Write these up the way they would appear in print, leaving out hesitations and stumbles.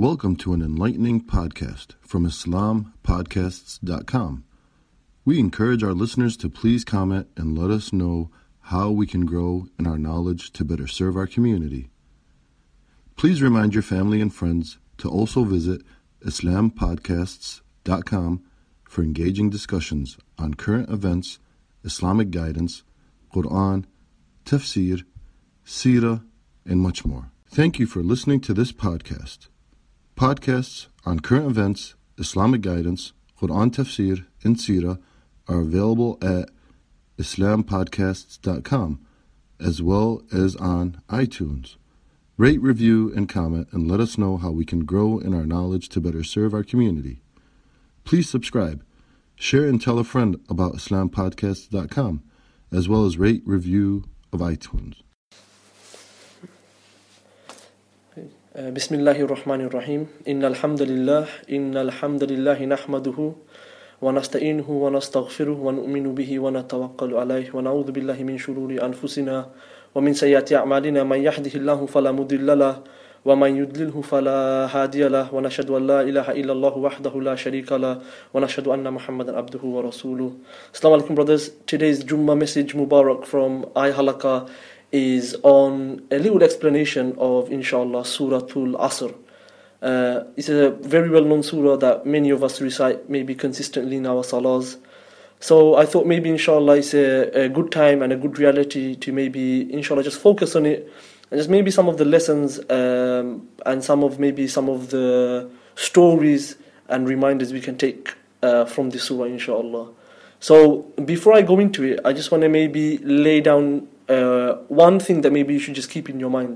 Welcome to an enlightening podcast from IslamPodcasts.com. We encourage our listeners to please comment and let us know how we can grow in our knowledge to better serve our community. Please remind your family and friends to also visit IslamPodcasts.com for engaging discussions on current events, Islamic guidance, Quran, tafsir, seerah, and much more. Thank you for listening to this podcast. Podcasts on current events, Islamic guidance, Quran tafsir, and seerah are available at IslamPodcasts.com as well as on iTunes. Rate, review, and comment and let us know how we can grow in our knowledge to better serve our community. Please subscribe, share and tell a friend about IslamPodcasts.com as well as rate, review of iTunes. بسم الله الرحمن الرحيم إن الحمد لله نحمده ونستعينه ونستغفره ونؤمن به ونتوكل عليه ونعوذ بالله من شرور أنفسنا ومن سيئات أعمالنا من يهده الله فلا مضل له ومن يضلله فلا هادي له ونشهد أن لا إله إلا الله وحده لا شريك له ونشهد أن محمدا عبده ورسوله. Assalamu alaikum, brothers. Today's Jummah message Mubarak from iHalaqah is on a little explanation of, inshallah, Suratul Asr. It's a very well-known surah that many of us recite maybe consistently in our salahs. So I thought maybe, inshallah, it's a good time and a good reality to maybe, inshallah, just focus on it. And just maybe some of the lessons and some of the stories and reminders we can take from this surah, inshallah. So before I go into it, I just want to maybe lay down one thing that maybe you should just keep in your mind.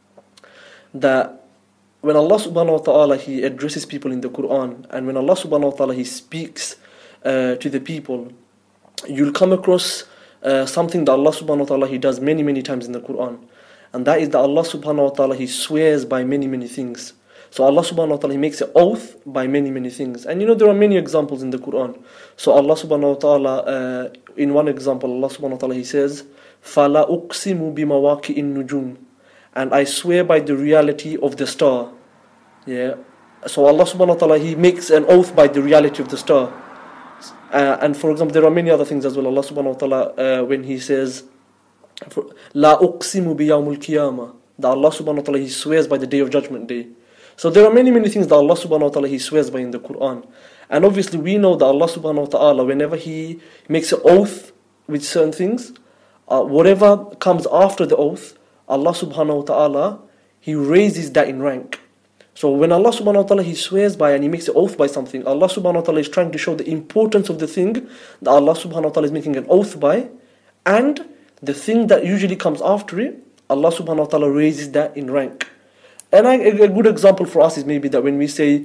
That when Allah subhanahu wa ta'ala, He addresses people in the Quran, and when Allah subhanahu wa ta'ala, He speaks to the people, you'll come across something that Allah subhanahu wa ta'ala, He does many, many times in the Quran. And that is that Allah subhanahu wa ta'ala, He swears by many, many things. So Allah subhanahu wa ta'ala, He makes an oath by many, many things. And there are many examples in the Quran. So Allah subhanahu wa ta'ala, in one example, Allah subhanahu wa ta'ala, He says, فَلَا أُقْسِمُ بِمَوَاقِئِ النُّجُومِ, and I swear by the reality of the star. Yeah. So Allah subhanahu wa ta'ala, He makes an oath by the reality of the star. And for example, there are many other things as well. Allah subhanahu wa ta'ala, when He says, لَا أُقْسِمُ بِيَوْمِ الْقِيَامَةِ, that Allah subhanahu wa ta'ala, He swears by the day of judgment day. So there are many, many things that Allah subhanahu wa ta'ala, He swears by in the Quran. And obviously we know that Allah subhanahu wa ta'ala, whenever He makes an oath with certain things, whatever comes after the oath, Allah subhanahu wa ta'ala, He raises that in rank. So when Allah subhanahu wa ta'ala, He swears by and He makes an oath by something, Allah subhanahu wa ta'ala is trying to show the importance of the thing that Allah subhanahu wa ta'ala is making an oath by, and the thing that usually comes after it, Allah subhanahu wa ta'ala raises that in rank. And a good example for us is maybe that when we say,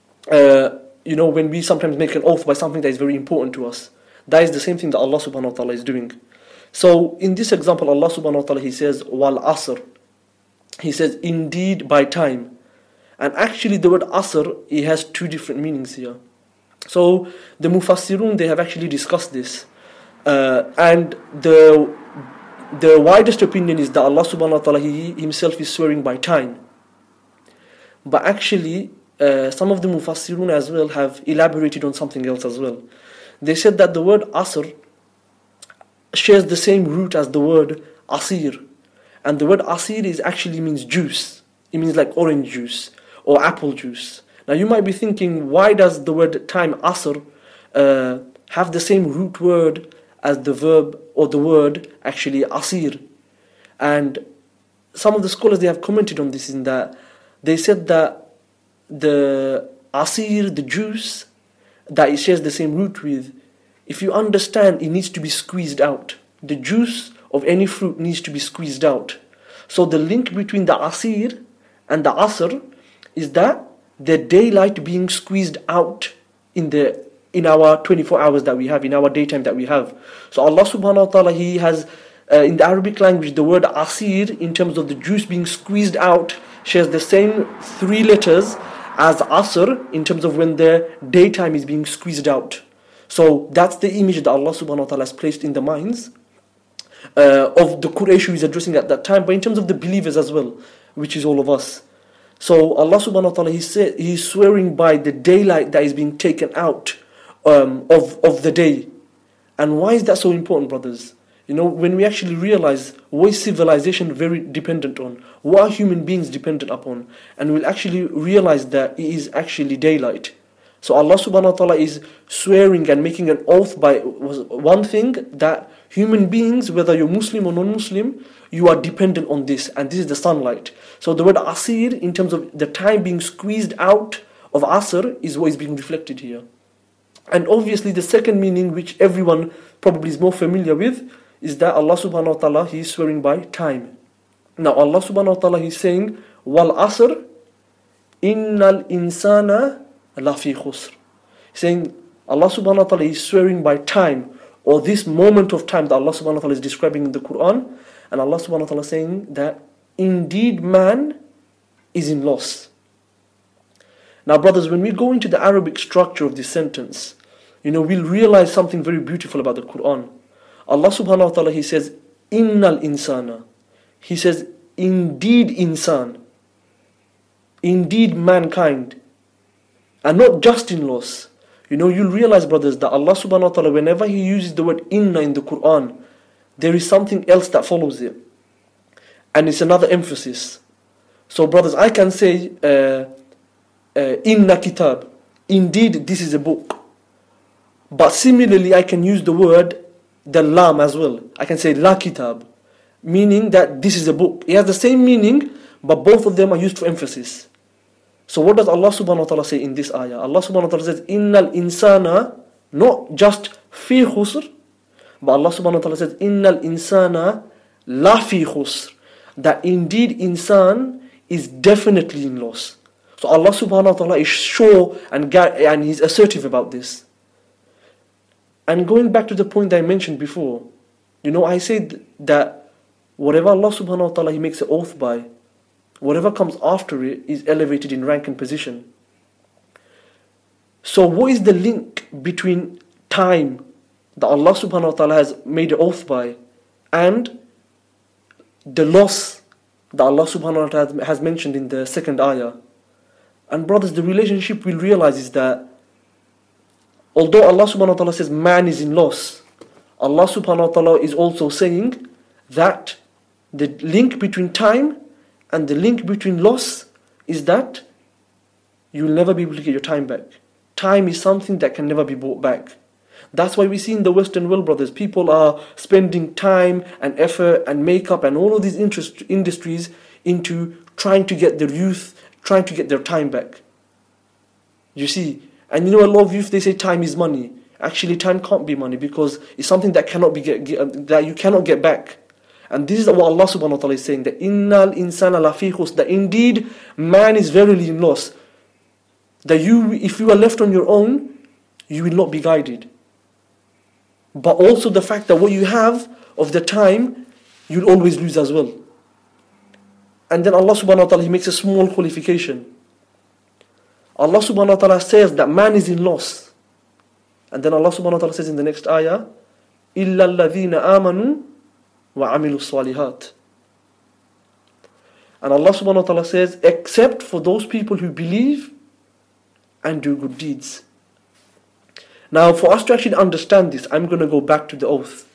when we sometimes make an oath by something that is very important to us, that is the same thing that Allah subhanahu wa ta'ala is doing. So in this example, Allah subhanahu wa ta'ala, He says, wal asr. He says, indeed by time. And actually the word asr, it has two different meanings here. So the mufassirun, they have actually discussed this. And the widest opinion is that Allah subhanahu wa ta'ala, He Himself is swearing by time. But actually, some of the mufassirun as well have elaborated on something else as well. They said that the word asr shares the same root as the word asir. And the word asir actually means juice. It means like orange juice or apple juice. Now you might be thinking, why does the word time asr have the same root word as the verb or the word actually asir? And some of the scholars, they have commented on this in that they said that the asir, the juice, that it shares the same root with, if you understand, it needs to be squeezed out. The juice of any fruit needs to be squeezed out. So the link between the asir and the asr is that the daylight being squeezed out in our 24 hours that we have, in our daytime that we have. So Allah subhanahu wa ta'ala, He has, in the Arabic language, the word asir, in terms of the juice being squeezed out, shares the same three letters as asr, in terms of when the daytime is being squeezed out. So that's the image that Allah subhanahu wa ta'ala has placed in the minds of the Quraysh who is addressing at that time, but in terms of the believers as well, which is all of us. So Allah subhanahu wa ta'ala, He's swearing by the daylight that is being taken out of the day. And why is that so important, brothers? You know, when we actually realize what is civilization very dependent on, what are human beings dependent upon, and we'll actually realize that it is actually daylight. So Allah subhanahu wa ta'ala is swearing and making an oath by one thing, that human beings, whether you're Muslim or non-Muslim, you are dependent on this, and this is the sunlight. So the word asir, in terms of the time being squeezed out of asr, is what is being reflected here. And obviously the second meaning, which everyone probably is more familiar with, is that Allah subhanahu wa ta'ala, He is swearing by time. Now Allah subhanahu wa ta'ala, He's saying, wal asr, innal insana lafi khusr. Saying, Allah subhanahu wa ta'ala is swearing by time, or this moment of time that Allah subhanahu wa ta'ala is describing in the Quran. And Allah subhanahu wa ta'ala is saying that indeed man is in loss. Now brothers, when we go into the Arabic structure of this sentence, you know, we'll realize something very beautiful about the Quran. Allah subhanahu wa ta'ala, He says, innal insana. He says, indeed insan. Indeed mankind. And not just in loss. You know, you'll realize, brothers, that Allah subhanahu wa ta'ala, whenever He uses the word inna in the Quran, there is something else that follows it. And it's another emphasis. So brothers, I can say, inna kitab. Indeed, this is a book. But similarly, I can use the word, the lam as well. I can say la kitab, meaning that this is a book. It has the same meaning, but both of them are used for emphasis. So what does Allah subhanahu wa ta'ala say in this ayah? Allah subhanahu wa ta'ala says, innal insana, not just fi khusr, but Allah subhanahu wa ta'ala says, innal insana la fi khusr. That indeed insan is definitely in loss. So Allah subhanahu wa ta'ala is sure and He's assertive about this. And going back to the point that I mentioned before, you know, I said that whatever Allah subhanahu wa ta'ala, He makes an oath by, whatever comes after it is elevated in rank and position. So what is the link between time that Allah subhanahu wa ta'ala has made an oath by and the loss that Allah subhanahu wa ta'ala has mentioned in the second ayah? And brothers, the relationship we'll realize is that although Allah subhanahu wa ta'ala says man is in loss, Allah subhanahu wa ta'ala is also saying that the link between time and the link between loss is that you'll never be able to get your time back. Time is something that can never be bought back. That's why we see in the Western world, brothers, people are spending time and effort and makeup and all of these industries into trying to get their youth, trying to get their time back. You see, and you know, a lot of youth, they say time is money. Actually, time can't be money because it's something that cannot be that you cannot get back. And this is what Allah subhanahu wa ta'ala is saying, that innal insana lafi khusr, that indeed man is verily in loss. That if you are left on your own, you will not be guided. But also the fact that what you have of the time, you'll always lose as well. And then Allah subhanahu wa ta'ala, He makes a small qualification. Allah subhanahu wa ta'ala says that man is in loss. And then Allah subhanahu wa ta'ala says in the next ayah, إِلَّا الَّذِينَ آمَنُوا وَعَمِلُوا الصَّالِحَاتِ. And Allah subhanahu wa ta'ala says, except for those people who believe and do good deeds. Now, for us to actually understand this, I'm going to go back to the oath.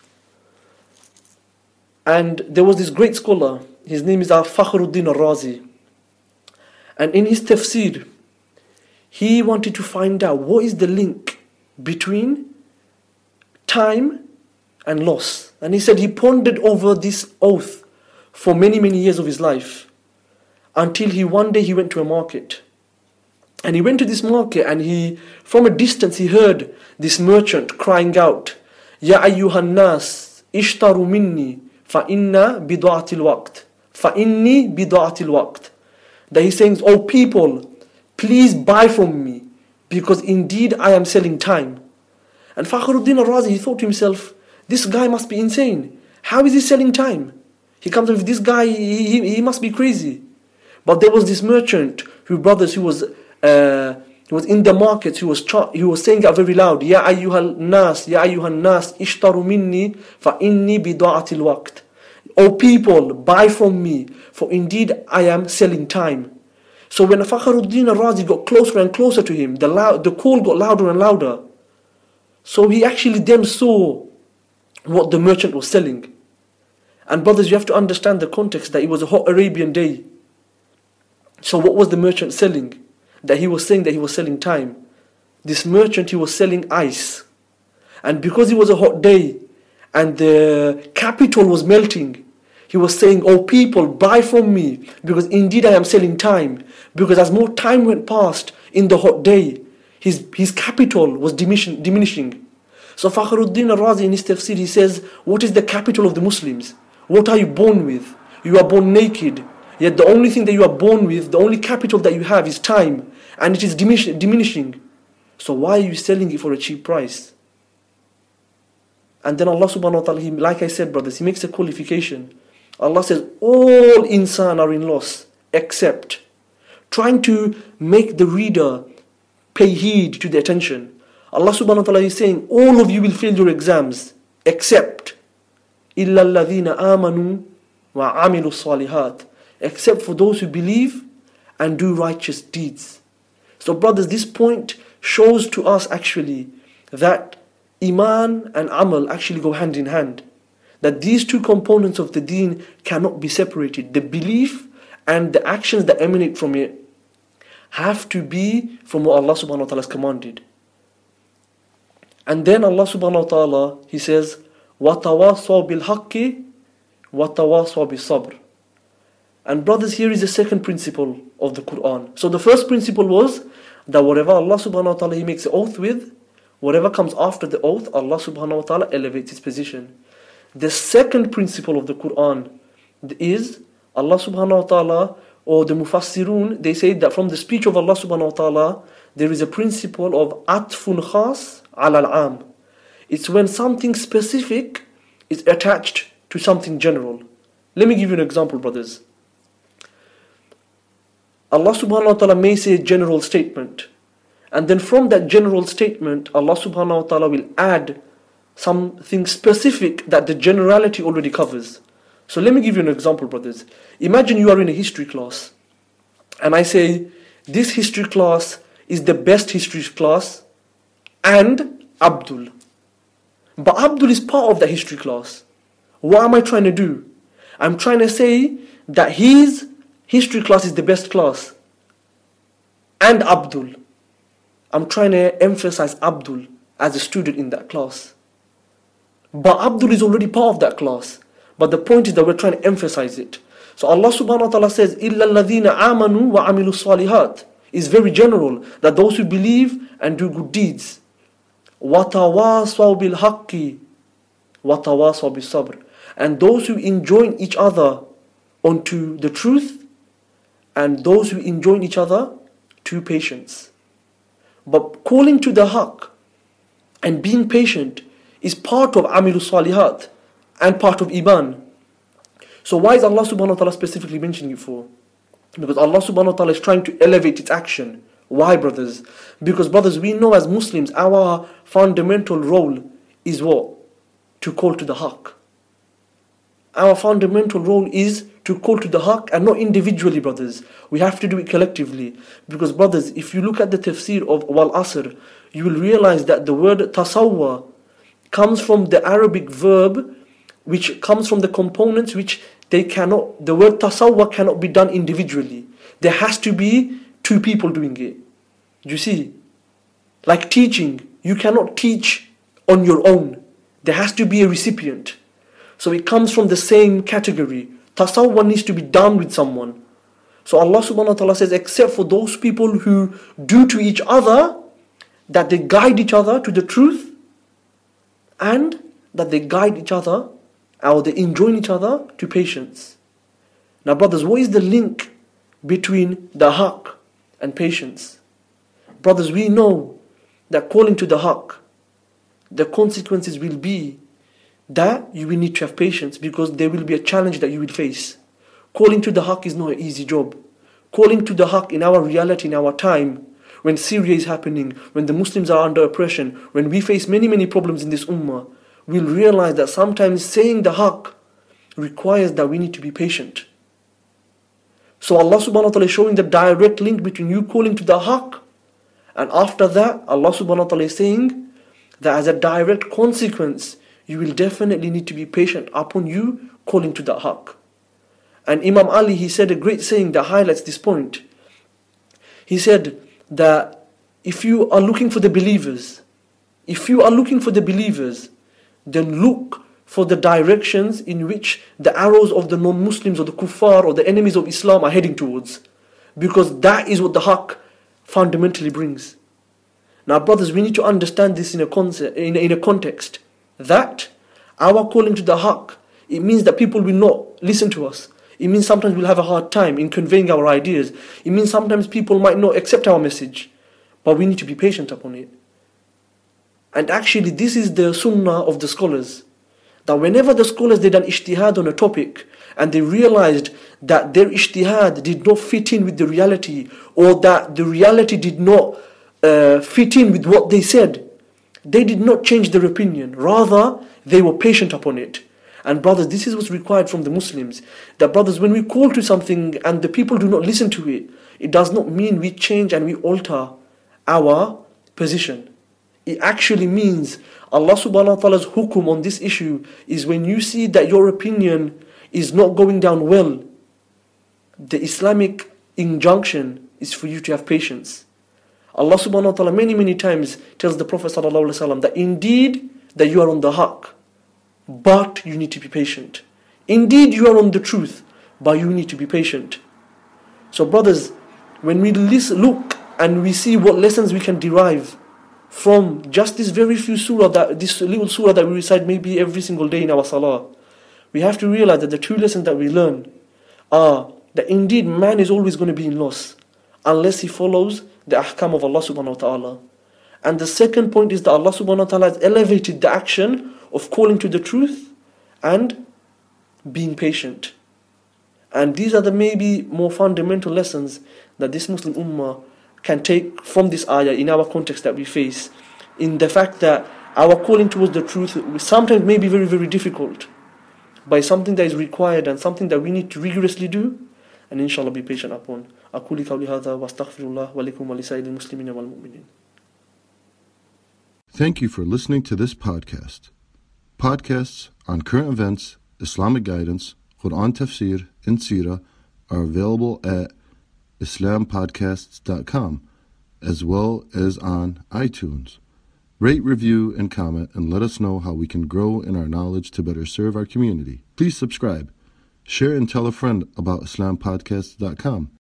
And there was this great scholar, his name is Fakhruddin al-Razi. And in his tafsir, he wanted to find out what is the link between time and loss. And he said he pondered over this oath for many, many years of his life, until one day he went to a market. And he went to this market, and from a distance he heard this merchant crying out, Ya ayyuhan nas, ishtaru minni, fa inna bid'atil waqt. Fa inni bid'atil waqt. That he's saying, oh people, please buy from me, because indeed I am selling time. And Fakhruddin al-Razi, he thought to himself, this guy must be insane. How is he selling time? He comes up with this guy, he must be crazy. But there was this merchant, who was in the market, he was saying it very loud, Ya ayyuhan nas, ishtaru minni, fa inni bid'atil waqt. O people, buy from me, for indeed I am selling time. So when Fakhruddin al-Razi got closer and closer to him, the call got louder and louder. So he actually then saw what the merchant was selling. And brothers, you have to understand the context that it was a hot Arabian day. So what was the merchant selling? That he was saying that he was selling time. This merchant, he was selling ice. And because it was a hot day and the capital was melting, he was saying, "Oh people, buy from me, because indeed I am selling time." Because as more time went past in the hot day, his capital was diminishing. So Fakhruddin al-Razi in his tafsir, he says, what is the capital of the Muslims? What are you born with? You are born naked. Yet the only thing that you are born with, the only capital that you have is time. And it is diminishing. So why are you selling it for a cheap price? And then Allah subhanahu wa ta'ala, like I said brothers, he makes a qualification. Allah says, all insan are in loss, except, trying to make the reader pay heed to the attention. Allah subhanahu wa ta'ala is saying, all of you will fail your exams, except, إِلَّا الَّذِينَ آمَنُوا وَعَمِلُوا الصَّالِحَاتِ, except for those who believe and do righteous deeds. So brothers, this point shows to us actually that Iman and Amal actually go hand in hand. That these two components of the deen cannot be separated. The belief and the actions that emanate from it have to be from what Allah subhanahu wa ta'ala has commanded. And then Allah subhanahu wa ta'ala, He says, وَتَوَاصَوْا بِالْحَقِّ وَتَوَاصَوْا بِالصَّبْرِ. And brothers, here is the second principle of the Quran. So the first principle was that whatever Allah subhanahu wa ta'ala He makes an oath with, whatever comes after the oath, Allah subhanahu wa ta'ala elevates its position. The second principle of the Quran is Allah subhanahu wa ta'ala, or the Mufassirun, they say that from the speech of Allah subhanahu wa ta'ala, there is a principle of atfun khas ala al-am. It's when something specific is attached to something general. Let me give you an example, brothers. Allah subhanahu wa ta'ala may say a general statement, and then from that general statement, Allah subhanahu wa ta'ala will add something specific that the generality already covers. So let me give you an example, brothers. Imagine you are in a history class, and I say, this history class is the best history class, and Abdul. But Abdul is part of the history class. What am I trying to do? I'm trying to say that his history class is the best class, and Abdul. I'm trying to emphasize Abdul as a student in that class. But Abdul is already part of that class. But the point is that we're trying to emphasize it. So Allah subhanahu wa ta'ala says, إِلَّا الَّذِينَ آمَنُوا وَعَمِلُوا الصَّالِحَاتِ. It's very general, that those who believe and do good deeds. وَتَوَاصَوْا بِالْحَقِّ وَتَوَاصَوْا بِالصَّبْرِ. And those who enjoin each other onto the truth, and those who enjoin each other to patience. But calling to the haqq and being patient is part of Amilu Salihat and part of Iman. So why is Allah subhanahu wa ta'ala specifically mentioning it for? Because Allah subhanahu wa ta'ala is trying to elevate its action. Why, brothers? Because brothers, we know as Muslims, our fundamental role is what? To call to the haqq. Our fundamental role is to call to the haqq, and not individually, brothers. We have to do it collectively. Because brothers, if you look at the tafsir of Wal Asr, you will realize that the word tasawwa comes from the Arabic verb, which comes from the components which the word tasawwa cannot be done individually. There has to be two people doing it. You see? Like teaching, you cannot teach on your own. There has to be a recipient. So it comes from the same category. Tasawwur needs to be done with someone. So Allah subhanahu wa ta'ala says, except for those people who do to each other, that they guide each other to the truth, and that they guide each other, or they enjoin each other to patience. Now brothers, what is the link between the haqq and patience? Brothers, we know that calling to the haqq, the consequences will be that you will need to have patience, because there will be a challenge that you will face. Calling to the haqq is not an easy job. Calling to the haqq in our reality, in our time, when Syria is happening, when the Muslims are under oppression, when we face many problems in this ummah, we'll realize that sometimes saying the haqq requires that we need to be patient. So Allah subhanahu wa ta'ala is showing the direct link between you calling to the haqq, and after that Allah subhanahu wa ta'ala is saying that as a direct consequence you will definitely need to be patient upon you calling to the haqq. And Imam Ali, he said a great saying that highlights this point. He said that if you are looking for the believers, then look for the directions in which the arrows of the non-Muslims or the kuffar or the enemies of Islam are heading towards. Because that is what the haqq fundamentally brings. Now brothers, we need to understand this in a context that our calling to the haqq, it means that people will not listen to us. It means sometimes we'll have a hard time in conveying our ideas. It means sometimes people might not accept our message. But we need to be patient upon it. And actually this is the sunnah of the scholars. That whenever the scholars did an ijtihad on a topic and they realized that their ijtihad did not fit in with the reality, or that the reality did not fit in with what they said, they did not change their opinion. Rather, they were patient upon it. And brothers, this is what's required from the Muslims. That brothers, when we call to something and the people do not listen to it, it does not mean we change and we alter our position. It actually means Allah subhanahu wa ta'ala's hukum on this issue is when you see that your opinion is not going down well, the Islamic injunction is for you to have patience. Allah subhanahu wa ta'ala many times tells the Prophet sallallahu alaihi wasallam that indeed that you are on the haqq, but you need to be patient. Indeed you are on the truth, but you need to be patient. So brothers, when we look and we see what lessons we can derive from just this very few this little surah that we recite maybe every single day in our salah, we have to realize that the two lessons that we learn are that indeed man is always going to be in loss unless he follows the ahkam of Allah subhanahu wa ta'ala. And the second point is that Allah subhanahu wa ta'ala has elevated the action of calling to the truth and being patient. And these are the maybe more fundamental lessons that this Muslim ummah can take from this ayah in our context that we face, in the fact that our calling towards the truth sometimes may be very difficult, but it's something that is required and something that we need to rigorously do, and inshallah be patient upon. أقول قولي هذا واستغفر الله ولكم ولسائر المسلمين والمؤمنين. Thank you for listening to this podcast. Podcasts on current events, Islamic guidance, Quran tafsir, and seerah are available at islampodcasts.com, as well as on iTunes. Rate, review, and comment, and let us know how we can grow in our knowledge to better serve our community. Please subscribe, share, and tell a friend about islampodcasts.com.